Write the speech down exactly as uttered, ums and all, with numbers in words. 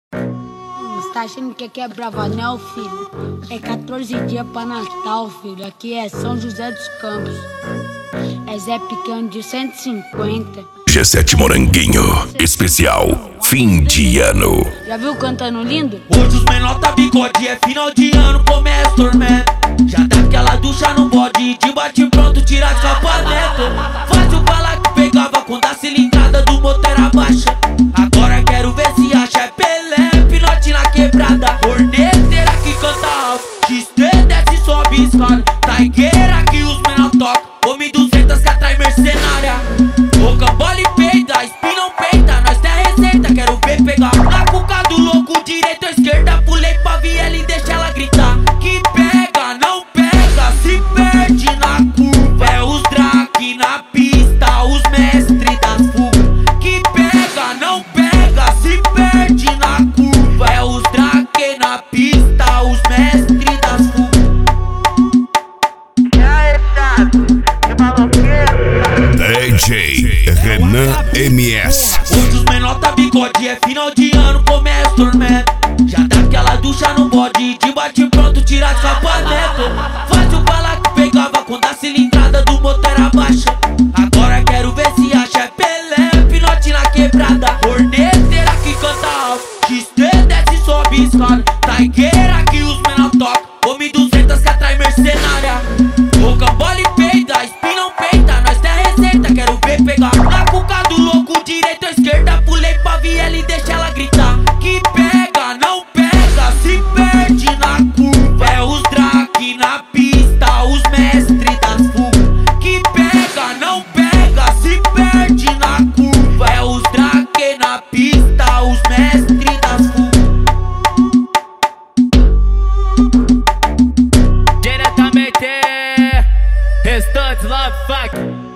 Você tá achando que aqui é Bravanel, filho? É quatorze dias pra Natal, filho. Aqui é São José dos Campos. É Zé Pequeno de cento e cinquenta. G sete Moranguinho, especial fim de ano. Já viu cantando lindo? Hoje os menor tá bigode, é final de ano, começa tormento. Já dá aquela ducha no bode, de bate pronto, tira as capacete. Faz o bala que pegava quando a cilindrada do motor era baixa. Agora quero ver se acha, é Pelé, pinote na quebrada. Horneteira que canta alto, X T desce, sobe escada. Taigueira que os menor tocam, homem duzentos que atrai mercenária. Boca, bola e peida, espina ou peita, nós tem a receita, quero ver pegar. Na cuca do louco, direita ou esquerda, pulei pra viela e deixa ela gritar. Que pega, não pega, se perde na curva. É os drag na pista, os mestres das fugas. Que pega, não pega, se perde na curva. É os drag na pista, os mestres das fugas. D J Renan M S. Hoje os menor tá bigode, é final de ano, começa tormento. Já dá aquela ducha no bode, de bate pronto, tira as capacete. Faz o bala que pegava quando a cilindrada do motor era baixa. Agora quero ver se acha, é Pelé, pinote na quebrada. Horneteira que canta alto, X T desce, sobe escada. Taigueira que os menor tocam, homem duzentos que atrai mercenária. Boca, bola e peida, espina ou peita, nós tem a receita, quero ver pegar. Na cuca do louco, direita ou esquerda, pulei pra viela e deixa ela gritar. Que pega, não pega, se perde na curva. É os drag na pista, os mestres das fugas. Que pega, não pega, se perde na curva. É os drag na pista, os mestres das fugas. Diretamente, Restantes Love Fuck.